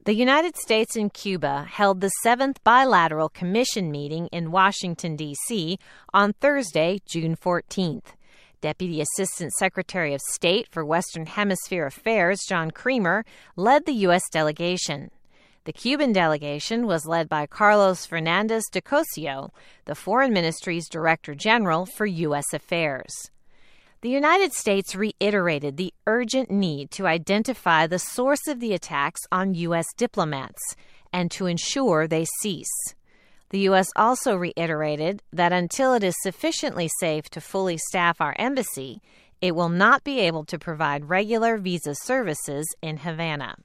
The United States and Cuba held the 7th Bilateral Commission meeting in Washington, D.C. on Thursday, June 14th. Deputy Assistant Secretary of State for Western Hemisphere Affairs John Creamer led the U.S. delegation. The Cuban delegation was led by Carlos Fernandez de Cosio, the Foreign Ministry's Director General for U.S. Affairs. The United States reiterated the urgent need to identify the source of the attacks on U.S. diplomats and to ensure they cease. The U.S. also reiterated that until it is sufficiently safe to fully staff our embassy, it will not be able to provide regular visa services in Havana.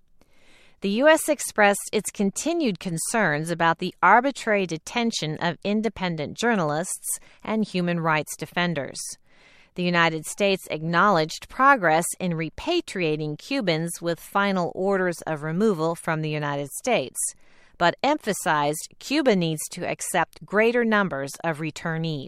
The U.S. expressed its continued concerns about the arbitrary detention of independent journalists and human rights defenders. The United States acknowledged progress in repatriating Cubans with final orders of removal from the United States, but emphasized Cuba needs to accept greater numbers of returnees.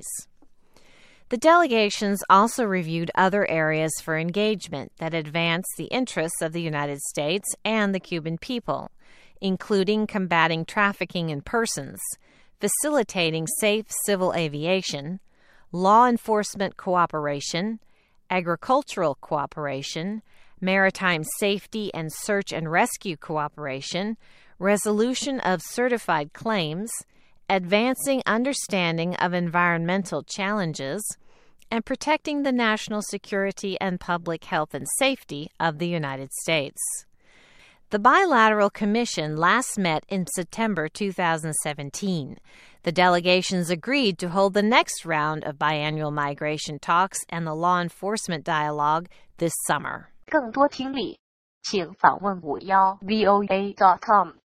The delegations also reviewed other areas for engagement that advance the interests of the United States and the Cuban people, including combating trafficking in persons, facilitating safe civil aviation, law enforcement cooperation, agricultural cooperation, maritime safety and search and rescue cooperation, resolution of certified claims, advancing understanding of environmental challenges, and protecting the national security and public health and safety of the United States. The Bilateral Commission last met in September 2017. The delegations agreed to hold the next round of biannual migration talks and the law enforcement dialogue this summer. 更多听力，请访问51voa.com。